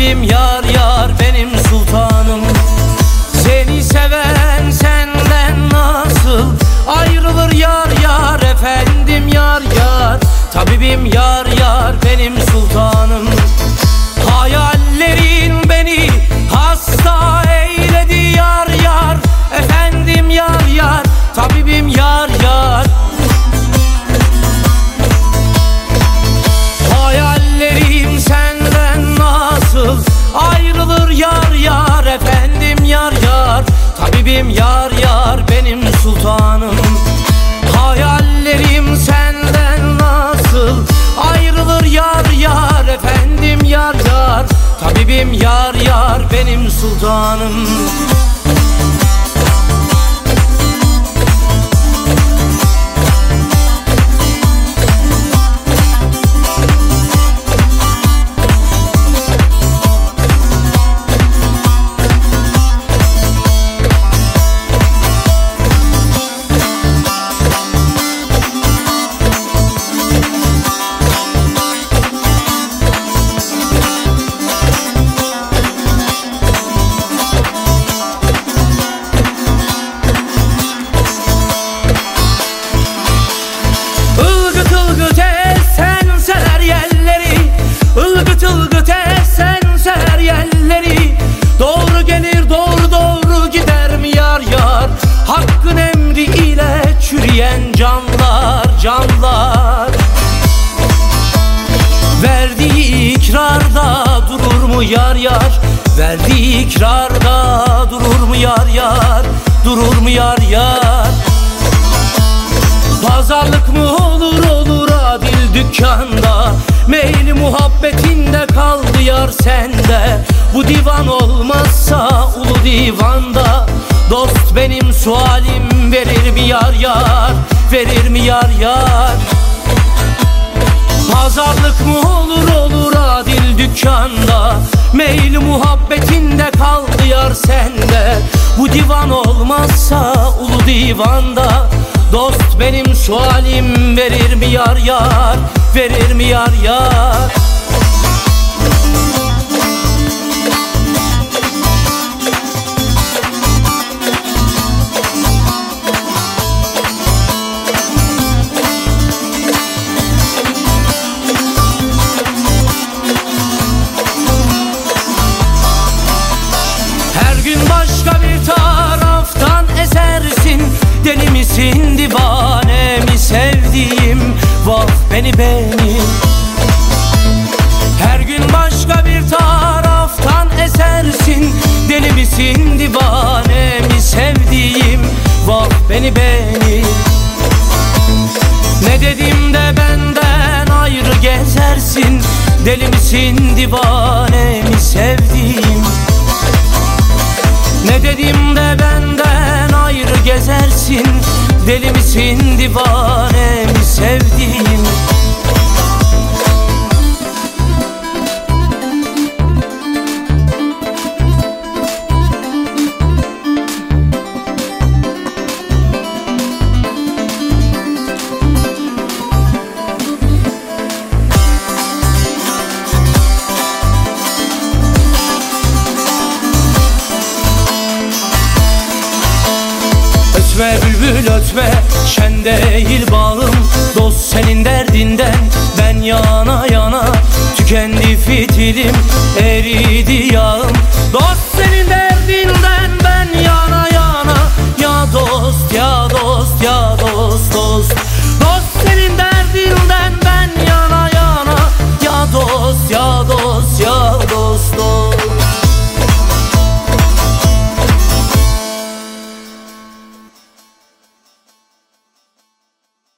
Tabibim yar yar benim sultanım. Seni seven senden nasıl ayrılır yar yar efendim yar yar. Tabibim yar yar benim sultanım. Hayallerin beni hasta eyledi yar yar efendim yar yar. Tabibim yar yar. Hayallerim senden nasıl ayrılır yar yar efendim yar yar. Tabibim yar yar benim sultanım. Hayallerim senden nasıl ayrılır yar yar efendim yar yar. Tabibim yar yar benim sultanım. Doğru gelir doğru doğru gider mi yar yar? Hakkın emri ile çürüyen canlar canlar. Verdiği ikrarda durur mu yar yar? Verdiği ikrarda durur mu yar yar? Durur mu yar yar? Pazarlık mı olur olur adil dükkanda? Meyli muhabbetinde kaldı yar sende. Bu divan olmazsa ulu divanda. Dost benim sualim verir mi yar yar? Verir mi yar yar? Pazarlık mı olur olur adil dükkanda? Meyli muhabbetinde kaldı yar sende. Bu divan olmazsa ulu divanda. Dost benim sualim verir mi yar yar? Verir mi yar yar? Her gün başka bir taraftan esersin. Deli misin divane mi sevdiğim? Vah beni. Her gün başka bir taraftan esersin. Deli misin divane mi sevdiğim? Vah beni. Ne dedim de benden ayrı gezersin. Deli misin divane mi sevdiğim? Ne dedim de benden ayrı gezersin. Deli misin divane mi sevdiğim? Ötme bülbül ötme, şen değil bağım. Dost senin derdinden ben yana yana. Tükendi fitilim, eridi yağım. Dost